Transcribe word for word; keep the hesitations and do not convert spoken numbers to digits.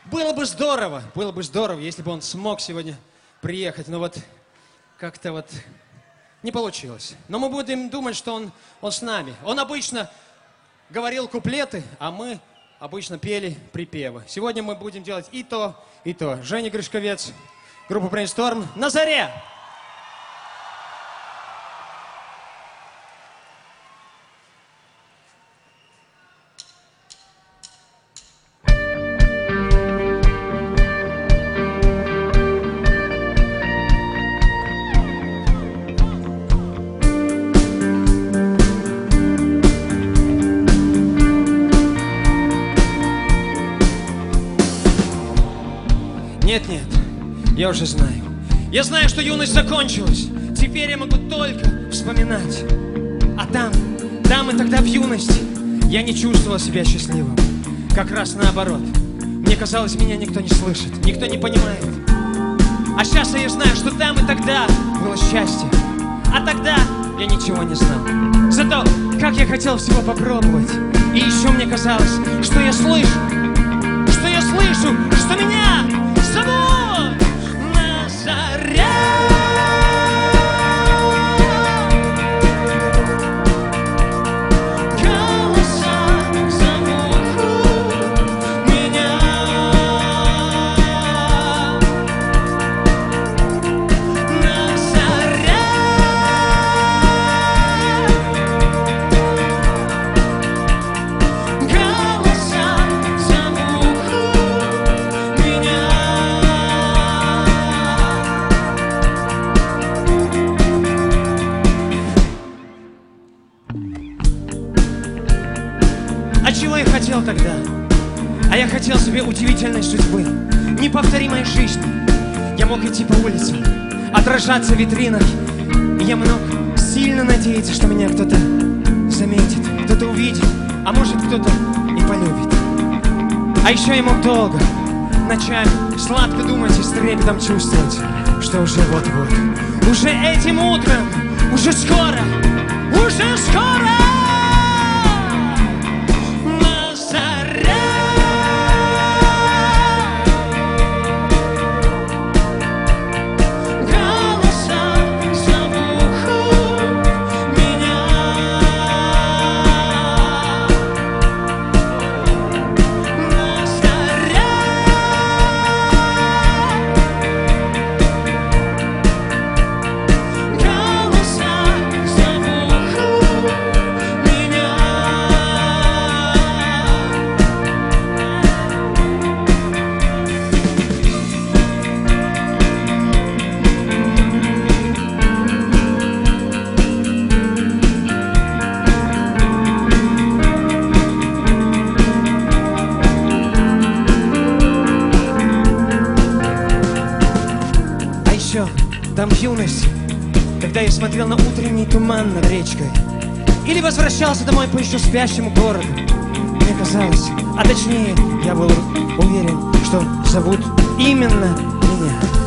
Было бы здорово, было бы здорово, если бы он смог сегодня приехать, но вот как-то вот не получилось. Но мы будем думать, что он, он с нами. Он обычно говорил куплеты, а мы обычно пели припевы. Сегодня мы будем делать и то, и то. Женя Гришковец, группа Brainstorm, «На заре». Нет-нет, я уже знаю. Я знаю, что юность закончилась. Теперь я могу только вспоминать. А там, там и тогда в юности я не чувствовал себя счастливым. Как раз наоборот. Мне казалось, меня никто не слышит, никто не понимает. А сейчас я знаю, что там и тогда было счастье. А тогда я ничего не знал. Зато как я хотел всего попробовать. И еще мне казалось, что я слышу, что я слышу, что меня зовут на заре. Голоса зовут меня на заре. Голоса зовут меня. А чего я хотел тогда? А я хотел себе удивительной судьбы, неповторимой жизни. Я мог идти по улицам, отражаться в витринах, и я мог сильно надеяться, что меня кто-то заметит, кто-то увидит, а может кто-то и полюбит. А еще я мог долго, ночами, сладко думать и с трепетом чувствовать, что уже вот-вот, уже этим утром, уже скоро, уже скоро на заре. Голоса зовут меня на заре. Голоса зовут меня. А еще там в юности, когда я смотрел на утренний туман над речкой, или возвращался домой по еще спящему городу, мне казалось, а точнее, я был уверен, что зовут именно меня.